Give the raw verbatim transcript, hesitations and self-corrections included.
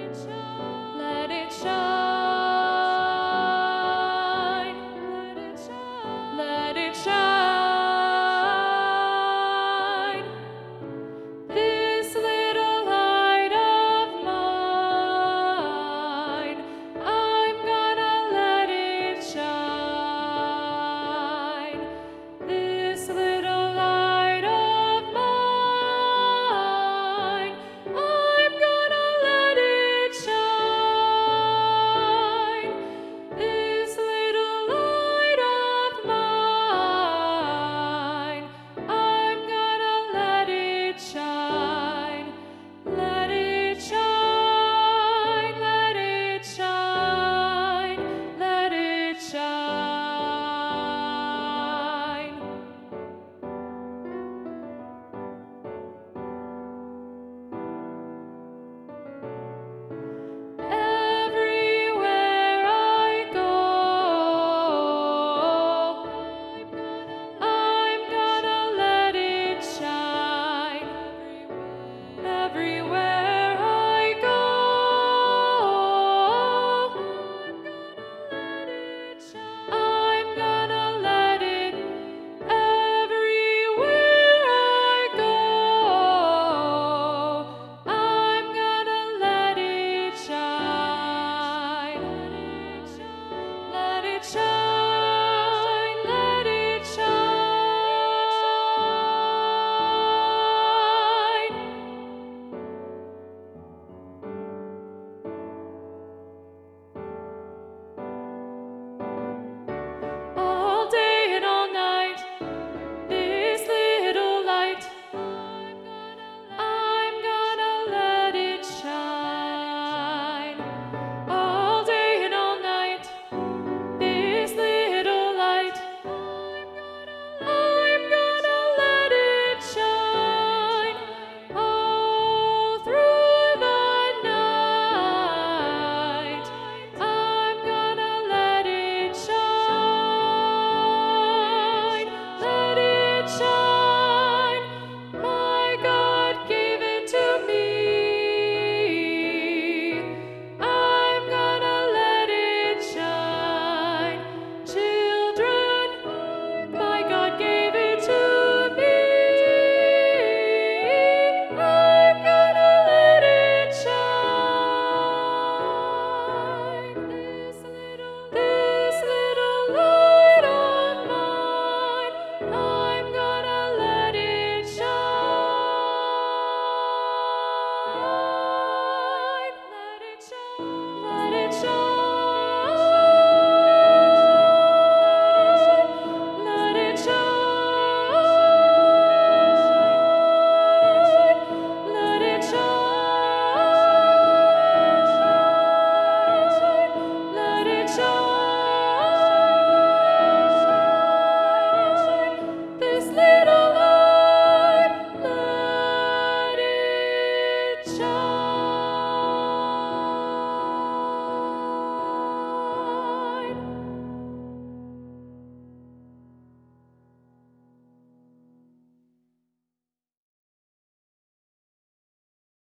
Let it shine. Let it shine. This little light of mine, I'm gonna let it shine. This little light of mine, I'm gonna let it shine. This little light of mine, I'm gonna let it shine. Let it shine, let it shine, let it shine. Everywhere I go, I'm gonna let it shine. Everywhere I go, I'm gonna let it. Everywhere I go, I'm gonna let it shine. Let it shine.